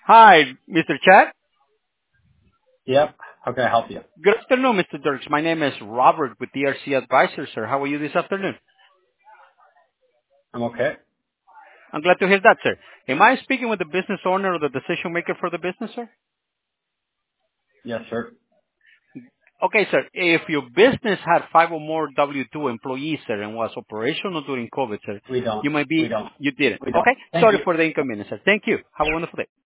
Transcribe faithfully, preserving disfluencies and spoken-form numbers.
Hi, Mister Chad. Yep. How can I help you? Good afternoon, Mister Dirks. My name is Robert with D R C Advisors, sir. How are you this afternoon? I'm okay. I'm glad to hear that, sir. Am I speaking with the business owner or the decision maker for the business, sir? Yes, sir. Okay, sir. If your business had five or more W two employees, sir, and was operational during COVID, sir, We don't. you might We be, don't. you didn't. We don't. Okay? Thank Sorry you. for the inconvenience, sir. Thank you. Have a wonderful day.